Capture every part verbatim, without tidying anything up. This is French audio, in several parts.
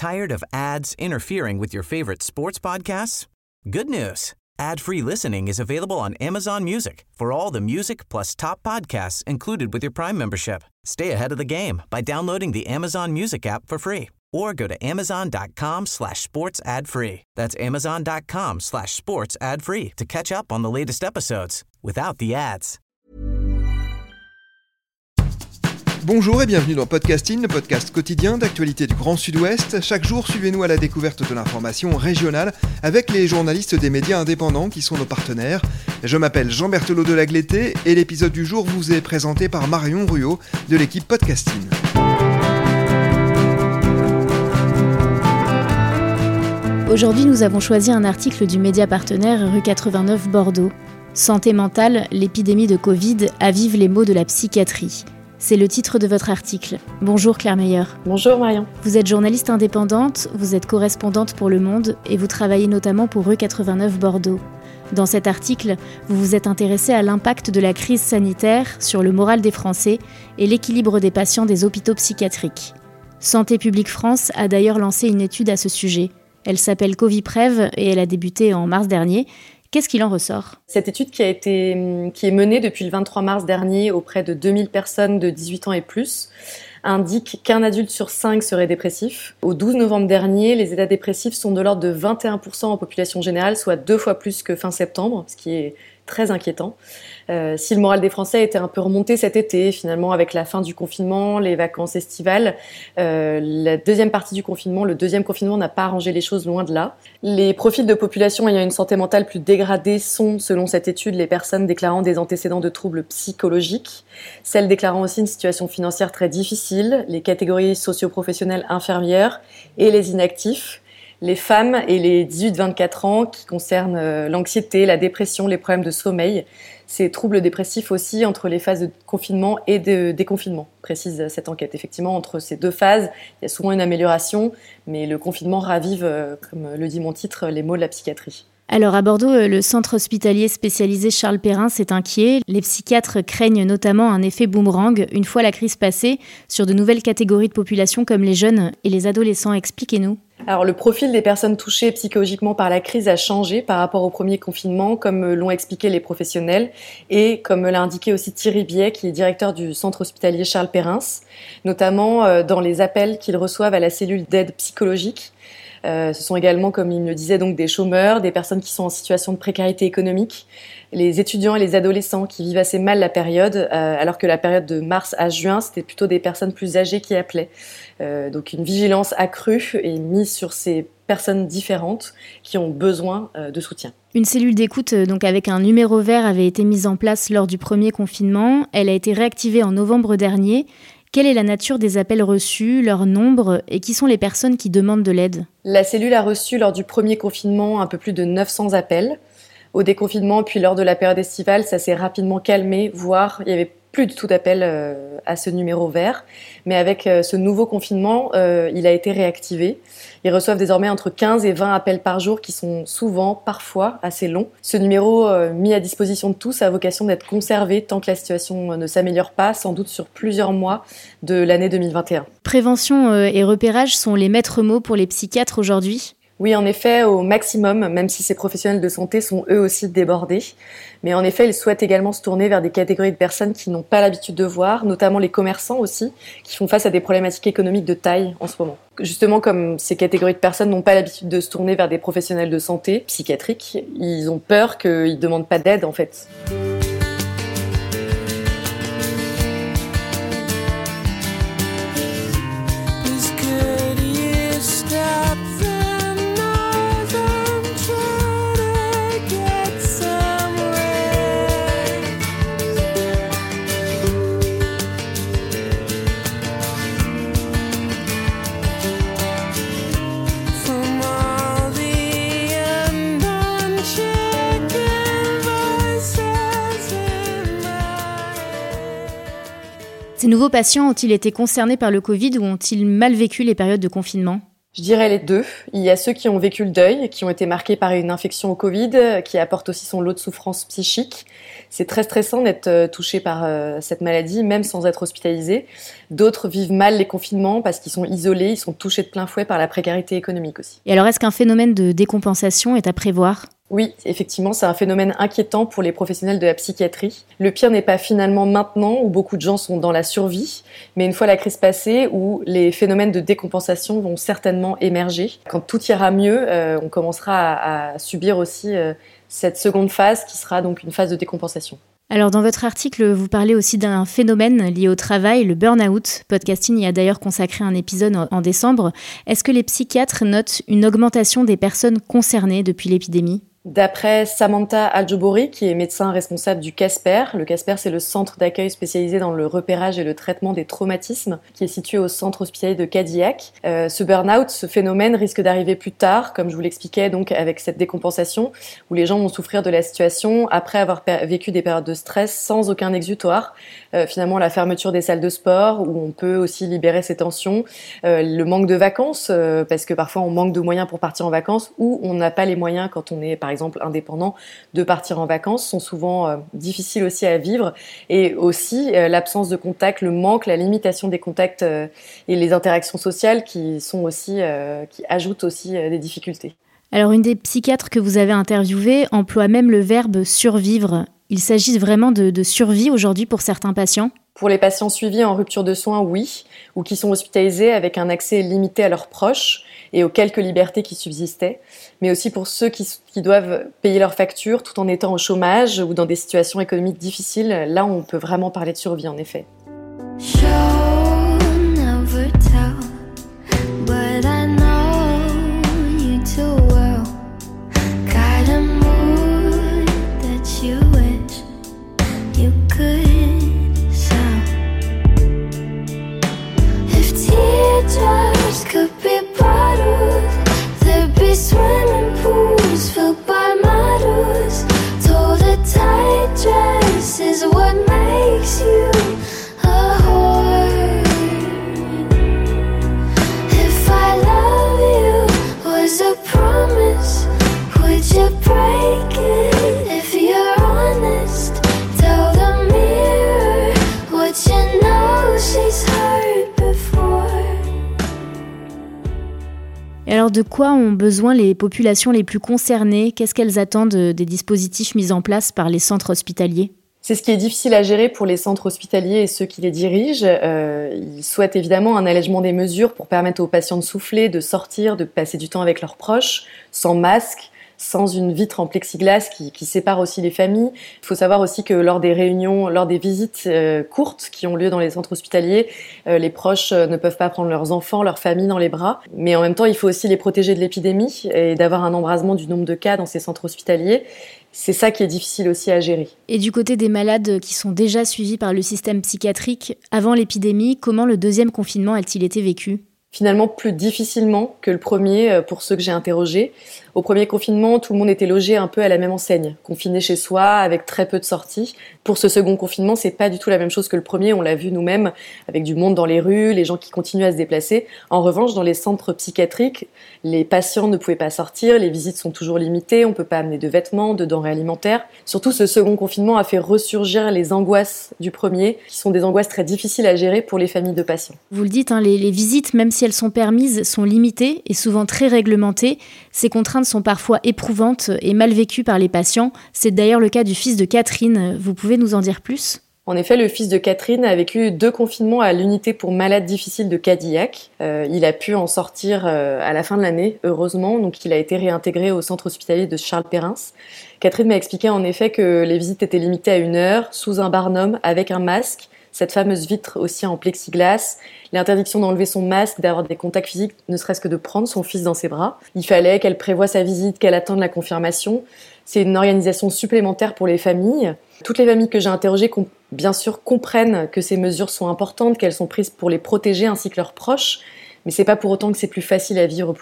Tired of ads interfering with your favorite sports podcasts? Good news. Ad-free listening is available on Amazon Music for all the music plus top podcasts included with your Prime membership. Stay ahead of the game by downloading the Amazon Music app for free or go to amazon.com slash sports ad free. That's amazon.com slash sports ad free to catch up on the latest episodes without the ads. Bonjour et bienvenue dans Podcasting, le podcast quotidien d'actualité du Grand Sud-Ouest. Chaque jour, suivez-nous à la découverte de l'information régionale avec les journalistes des médias indépendants qui sont nos partenaires. Je m'appelle Jean Berthelot de Lagleté et l'épisode du jour vous est présenté par Marion Ruot de l'équipe Podcasting. Aujourd'hui, nous avons choisi un article du média partenaire Rue quatre-vingt-neuf Bordeaux. Santé mentale, l'épidémie de Covid avive les maux de la psychiatrie. C'est le titre de votre article. Bonjour Claire Meyer. Bonjour Marion. Vous êtes journaliste indépendante, vous êtes correspondante pour Le Monde et vous travaillez notamment pour Rue quatre-vingt-neuf Bordeaux. Dans cet article, vous vous êtes intéressée à l'impact de la crise sanitaire sur le moral des Français et l'équilibre des patients des hôpitaux psychiatriques. Santé publique France a d'ailleurs lancé une étude à ce sujet. Elle s'appelle Coviprev et elle a débuté en mars dernier. Qu'est-ce qu'il en ressort ? Cette étude qui a été, qui est menée depuis le vingt-trois mars dernier auprès de deux mille personnes de dix-huit ans et plus indique qu'un adulte sur cinq serait dépressif. Au douze novembre dernier, les états dépressifs sont de l'ordre de vingt et un pour cent en population générale, soit deux fois plus que fin septembre, ce qui est très inquiétant. Euh, si le moral des Français était un peu remonté cet été, finalement, avec la fin du confinement, les vacances estivales, euh, la deuxième partie du confinement, le deuxième confinement n'a pas arrangé les choses, loin de là. Les profils de population ayant une santé mentale plus dégradée sont, selon cette étude, les personnes déclarant des antécédents de troubles psychologiques, celles déclarant aussi une situation financière très difficile, les catégories socio-professionnelles inférieures et les inactifs, les femmes et les dix-huit vingt-quatre ans qui concernent l'anxiété, la dépression, les problèmes de sommeil. Ces troubles dépressifs aussi entre les phases de confinement et de déconfinement, précise cette enquête. Effectivement, entre ces deux phases, il y a souvent une amélioration, mais le confinement ravive, comme le dit mon titre, les maux de la psychiatrie. Alors à Bordeaux, le centre hospitalier spécialisé Charles Perrin s'est inquiet. Les psychiatres craignent notamment un effet boomerang une fois la crise passée sur de nouvelles catégories de population comme les jeunes et les adolescents. Expliquez-nous. Alors le profil des personnes touchées psychologiquement par la crise a changé par rapport au premier confinement, comme l'ont expliqué les professionnels et comme l'a indiqué aussi Thierry Biet, qui est directeur du centre hospitalier Charles Perrin, notamment dans les appels qu'ils reçoivent à la cellule d'aide psychologique. Euh, ce sont également, comme il me le disait, donc des chômeurs, des personnes qui sont en situation de précarité économique, les étudiants et les adolescents qui vivent assez mal la période, euh, alors que la période de mars à juin, c'était plutôt des personnes plus âgées qui appelaient. Euh, donc une vigilance accrue est mise sur ces personnes différentes qui ont besoin euh, de soutien. Une cellule d'écoute donc avec un numéro vert avait été mise en place lors du premier confinement. Elle a été réactivée en novembre dernier. Quelle est la nature des appels reçus, leur nombre et qui sont les personnes qui demandent de l'aide ? La cellule a reçu lors du premier confinement un peu plus de neuf cents appels. Au déconfinement, puis lors de la période estivale, ça s'est rapidement calmé, voire il y avait plus du tout d'appels euh, à ce numéro vert. Mais avec euh, ce nouveau confinement, euh, il a été réactivé. Ils reçoivent désormais entre quinze et vingt appels par jour qui sont souvent, parfois, assez longs. Ce numéro euh, mis à disposition de tous a vocation d'être conservé tant que la situation euh, ne s'améliore pas, sans doute sur plusieurs mois de l'année deux mille vingt et un. Prévention euh, et repérage sont les maîtres mots pour les psychiatres aujourd'hui ? Oui, en effet, au maximum, même si ces professionnels de santé sont eux aussi débordés. Mais en effet, ils souhaitent également se tourner vers des catégories de personnes qui n'ont pas l'habitude de voir, notamment les commerçants aussi, qui font face à des problématiques économiques de taille en ce moment. Justement, comme ces catégories de personnes n'ont pas l'habitude de se tourner vers des professionnels de santé psychiatriques, ils ont peur qu'ils ne demandent pas d'aide en fait. Ces nouveaux patients ont-ils été concernés par le Covid ou ont-ils mal vécu les périodes de confinement ? Je dirais les deux. Il y a ceux qui ont vécu le deuil, qui ont été marqués par une infection au Covid, qui apporte aussi son lot de souffrance psychique. C'est très stressant d'être touché par euh, cette maladie, même sans être hospitalisé. D'autres vivent mal les confinements parce qu'ils sont isolés, ils sont touchés de plein fouet par la précarité économique aussi. Et alors, est-ce qu'un phénomène de décompensation est à prévoir ? Oui, effectivement, c'est un phénomène inquiétant pour les professionnels de la psychiatrie. Le pire n'est pas finalement maintenant, où beaucoup de gens sont dans la survie, mais une fois la crise passée, où les phénomènes de décompensation vont certainement émerger. Quand tout ira mieux, euh, on commencera à, à subir aussi euh, cette seconde phase, qui sera donc une phase de décompensation. Alors dans votre article, vous parlez aussi d'un phénomène lié au travail, le burn-out. Podcasting y a d'ailleurs consacré un épisode en décembre. Est-ce que les psychiatres notent une augmentation des personnes concernées depuis l'épidémie ? D'après Samantha Al-Jobouri, qui est médecin responsable du CASPER, le CASPER c'est le centre d'accueil spécialisé dans le repérage et le traitement des traumatismes, qui est situé au centre hospitalier de Cadillac. Euh, ce burn-out, ce phénomène risque d'arriver plus tard, comme je vous l'expliquais, donc avec cette décompensation, où les gens vont souffrir de la situation après avoir per- vécu des périodes de stress sans aucun exutoire. Euh, finalement, la fermeture des salles de sport, où on peut aussi libérer ses tensions, euh, le manque de vacances, euh, parce que parfois on manque de moyens pour partir en vacances, ou on n'a pas les moyens quand on est, par exemple, indépendants, de partir en vacances, sont souvent euh, difficiles aussi à vivre. Et aussi, euh, l'absence de contact, le manque, la limitation des contacts euh, et les interactions sociales qui sont aussi, euh, qui ajoutent aussi euh, des difficultés. Alors, une des psychiatres que vous avez interviewées emploie même le verbe « survivre ». Il s'agit vraiment de, de survie aujourd'hui pour certains patients ? Pour les patients suivis en rupture de soins, oui, ou qui sont hospitalisés avec un accès limité à leurs proches et aux quelques libertés qui subsistaient, mais aussi pour ceux qui, qui doivent payer leurs factures tout en étant au chômage ou dans des situations économiques difficiles. Là, on peut vraiment parler de survie, en effet. Show never tell, but I know you too well. Got a mood that you wish you could sell. If teardrops could be bottles, there'd be swimming pools filled by models. Told a tight dress is what makes you a whore. If I love you was a promise, would you break it? If you're honest, tell the mirror what you know she's heard before. Et alors, de quoi ont besoin les populations les plus concernées ? Qu'est-ce qu'elles attendent des dispositifs mis en place par les centres hospitaliers ? C'est ce qui est difficile à gérer pour les centres hospitaliers et ceux qui les dirigent. Euh, ils souhaitent évidemment un allègement des mesures pour permettre aux patients de souffler, de sortir, de passer du temps avec leurs proches, sans masque, sans une vitre en plexiglas qui, qui sépare aussi les familles. Il faut savoir aussi que lors des réunions, lors des visites euh, courtes qui ont lieu dans les centres hospitaliers, euh, les proches euh, ne peuvent pas prendre leurs enfants, leurs familles dans les bras. Mais en même temps, il faut aussi les protéger de l'épidémie et d'avoir un embrasement du nombre de cas dans ces centres hospitaliers. C'est ça qui est difficile aussi à gérer. Et du côté des malades qui sont déjà suivis par le système psychiatrique, avant l'épidémie, comment le deuxième confinement a-t-il été vécu ? Finalement, plus difficilement que le premier pour ceux que j'ai interrogés. Au premier confinement, tout le monde était logé un peu à la même enseigne, confiné chez soi, avec très peu de sorties. Pour ce second confinement, c'est pas du tout la même chose que le premier, on l'a vu nous-mêmes, avec du monde dans les rues, les gens qui continuent à se déplacer. En revanche, dans les centres psychiatriques, les patients ne pouvaient pas sortir, les visites sont toujours limitées, on peut pas amener de vêtements, de denrées alimentaires. Surtout, ce second confinement a fait ressurgir les angoisses du premier, qui sont des angoisses très difficiles à gérer pour les familles de patients. Vous le dites, hein, les, les visites, même si elles sont permises, sont limitées et souvent très réglementées. Ces contraintes sont parfois éprouvantes et mal vécues par les patients. C'est d'ailleurs le cas du fils de Catherine. Vous pouvez nous en dire plus ? En effet, le fils de Catherine a vécu deux confinements à l'unité pour malades difficiles de Cadillac. Euh, il a pu en sortir euh, à la fin de l'année, heureusement. Donc, il a été réintégré au centre hospitalier de Charles Perrins. Catherine m'a expliqué en effet que les visites étaient limitées à une heure, sous un barnum, avec un masque. Cette fameuse vitre aussi en plexiglas, l'interdiction d'enlever son masque, d'avoir des contacts physiques, ne serait-ce que de prendre son fils dans ses bras. Il fallait qu'elle prévoie sa visite, qu'elle attende la confirmation. C'est une organisation supplémentaire pour les familles. Toutes les familles que j'ai interrogées, bien sûr, comprennent que ces mesures sont importantes, qu'elles sont prises pour les protéger ainsi que leurs proches, mais c'est pas pour autant que c'est plus facile à vivre pour eux.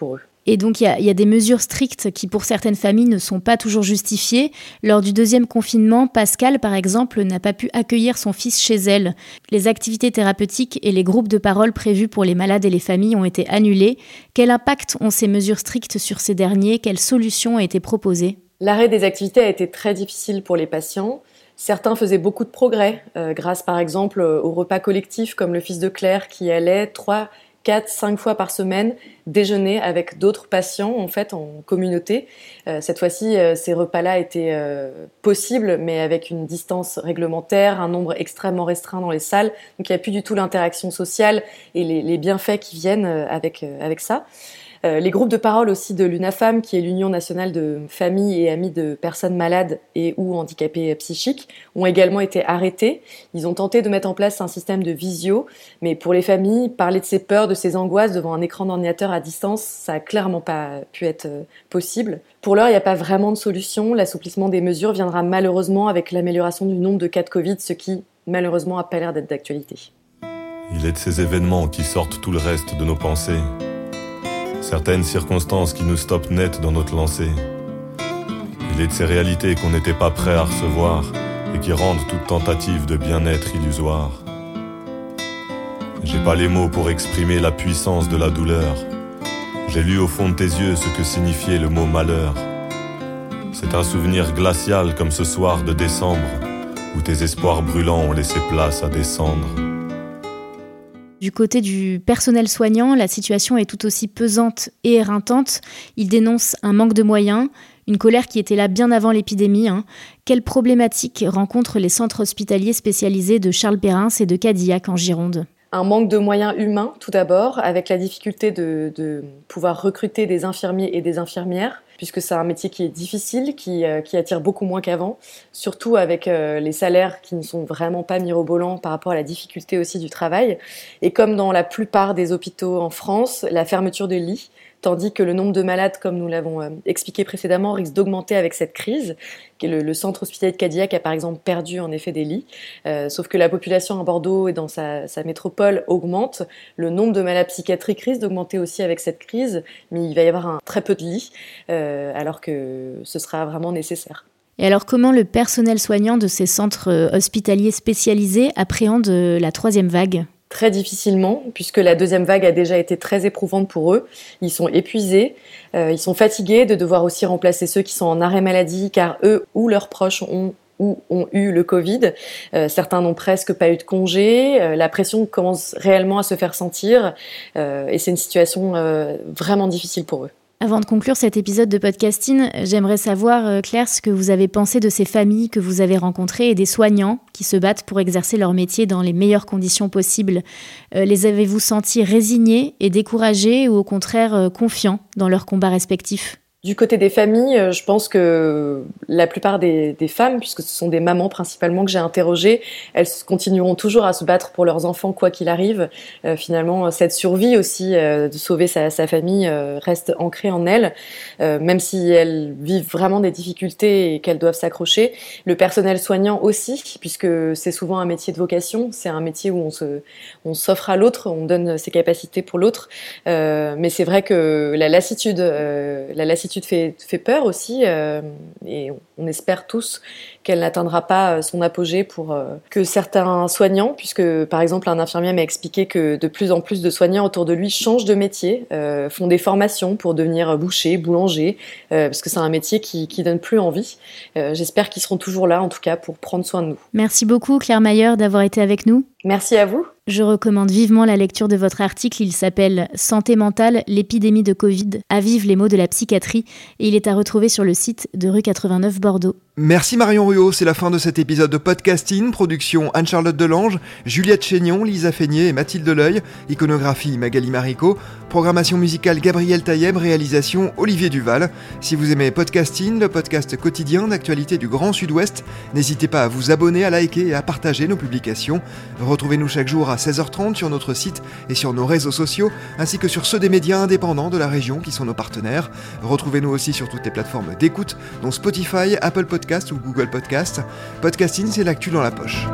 Et donc, il y, y a des mesures strictes qui, pour certaines familles, ne sont pas toujours justifiées. Lors du deuxième confinement, Pascal, par exemple, n'a pas pu accueillir son fils chez elle. Les activités thérapeutiques et les groupes de parole prévus pour les malades et les familles ont été annulés. Quel impact ont ces mesures strictes sur ces derniers ? Quelles solutions ont été proposées ? L'arrêt des activités a été très difficile pour les patients. Certains faisaient beaucoup de progrès, euh, grâce par exemple au repas collectif, comme le fils de Claire qui allait trois, quatre, cinq fois par semaine déjeuner avec d'autres patients en fait en communauté. Euh, cette fois-ci, euh, ces repas-là étaient euh, possibles, mais avec une distance réglementaire, un nombre extrêmement restreint dans les salles. Donc il n'y a plus du tout l'interaction sociale et les, les bienfaits qui viennent avec, euh, avec ça. Euh, les groupes de parole aussi de l'UNAFAM, qui est l'Union nationale de familles et amis de personnes malades et ou handicapées psychiques, ont également été arrêtés. Ils ont tenté de mettre en place un système de visio, mais pour les familles, parler de ces peurs, de ces angoisses devant un écran d'ordinateur à distance, ça a clairement pas pu être possible. Pour l'heure, il n'y a pas vraiment de solution. L'assouplissement des mesures viendra malheureusement avec l'amélioration du nombre de cas de Covid, ce qui, malheureusement, n'a pas l'air d'être d'actualité. Il est de ces événements qui sortent tout le reste de nos pensées. Certaines circonstances qui nous stoppent net dans notre lancée. Il est de ces réalités qu'on n'était pas prêt à recevoir et qui rendent toute tentative de bien-être illusoire. J'ai pas les mots pour exprimer la puissance de la douleur. J'ai lu au fond de tes yeux ce que signifiait le mot malheur. C'est un souvenir glacial comme ce soir de décembre où tes espoirs brûlants ont laissé place à descendre. Du côté du personnel soignant, la situation est tout aussi pesante et éreintante. Il dénonce un manque de moyens, une colère qui était là bien avant l'épidémie. Hein. Quelles problématiques rencontrent les centres hospitaliers spécialisés de Charles Perrin et de Cadillac en Gironde ? Un manque de moyens humains, tout d'abord, avec la difficulté de, de pouvoir recruter des infirmiers et des infirmières, puisque c'est un métier qui est difficile, qui, euh, qui attire beaucoup moins qu'avant, surtout avec euh, les salaires qui ne sont vraiment pas mirobolants par rapport à la difficulté aussi du travail. Et comme dans la plupart des hôpitaux en France, la fermeture de lits, tandis que le nombre de malades, comme nous l'avons euh, expliqué précédemment, risque d'augmenter avec cette crise. Le, le centre hospitalier de Cadillac a par exemple perdu en effet des lits, euh, sauf que la population à Bordeaux et dans sa, sa métropole augmente. Le nombre de malades psychiatriques risque d'augmenter aussi avec cette crise, mais il va y avoir un, très peu de lits, euh, alors que ce sera vraiment nécessaire. Et alors comment le personnel soignant de ces centres hospitaliers spécialisés appréhende la troisième vague ? Très difficilement, puisque la deuxième vague a déjà été très éprouvante pour eux. Ils sont épuisés, euh, ils sont fatigués de devoir aussi remplacer ceux qui sont en arrêt maladie, car eux ou leurs proches ont ou ont eu le Covid. Euh, certains n'ont presque pas eu de congé. Euh, la pression commence réellement à se faire sentir, euh, et c'est une situation euh, vraiment difficile pour eux. Avant de conclure cet épisode de podcasting, j'aimerais savoir, Claire, ce que vous avez pensé de ces familles que vous avez rencontrées et des soignants qui se battent pour exercer leur métier dans les meilleures conditions possibles. Euh, les avez-vous sentis résignés et découragés ou au contraire euh, confiants dans leurs combats respectifs ? Du côté des familles, je pense que la plupart des, des femmes, puisque ce sont des mamans principalement que j'ai interrogées, elles continueront toujours à se battre pour leurs enfants quoi qu'il arrive. Euh, finalement, cette survie aussi, euh, de sauver sa, sa famille, euh, reste ancrée en elles, euh, même si elles vivent vraiment des difficultés et qu'elles doivent s'accrocher. Le personnel soignant aussi, puisque c'est souvent un métier de vocation, c'est un métier où on, se, on s'offre à l'autre, on donne ses capacités pour l'autre. Euh, mais c'est vrai que la lassitude, euh, la lassitude Fait, fait peur aussi, euh, et on espère tous qu'elle n'atteindra pas son apogée pour euh, que certains soignants, puisque par exemple un infirmier m'a expliqué que de plus en plus de soignants autour de lui changent de métier, euh, font des formations pour devenir boucher, boulanger, euh, parce que c'est un métier qui, qui donne plus envie. Euh, j'espère qu'ils seront toujours là en tout cas pour prendre soin de nous. Merci beaucoup Claire Mayer d'avoir été avec nous. Merci à vous. Je recommande vivement la lecture de votre article. Il s'appelle « Santé mentale, l'épidémie de Covid, à vivre les maux de la psychiatrie » et il est à retrouver sur le site de Rue quatre-vingt-neuf Bordeaux. Merci Marion Ruot, c'est la fin de cet épisode de Podcasting, production Anne-Charlotte Delange, Juliette Chénion, Lisa Feignet et Mathilde Leuil, iconographie Magali Marico, programmation musicale Gabriel Taïeb, réalisation Olivier Duval. Si vous aimez Podcasting, le podcast quotidien d'actualité du Grand Sud-Ouest, n'hésitez pas à vous abonner, à liker et à partager nos publications. Retrouvez-nous chaque jour à seize heures trente sur notre site et sur nos réseaux sociaux, ainsi que sur ceux des médias indépendants de la région qui sont nos partenaires. Retrouvez-nous aussi sur toutes les plateformes d'écoute, dont Spotify, Apple Podcast ou Google Podcast. Podcasting, c'est l'actu dans la poche.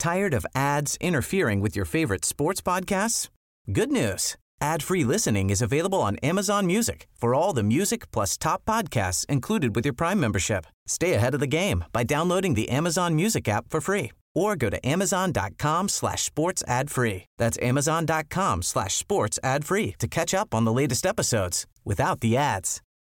Tired of ads interfering with your favorite sports podcasts? Good news. Ad-free listening is available on Amazon Music for all the music plus top podcasts included with your Prime membership. Stay ahead of the game by downloading the Amazon Music app for free or go to amazon.com slash sports ad free. That's amazon.com slash sports ad free to catch up on the latest episodes without the ads.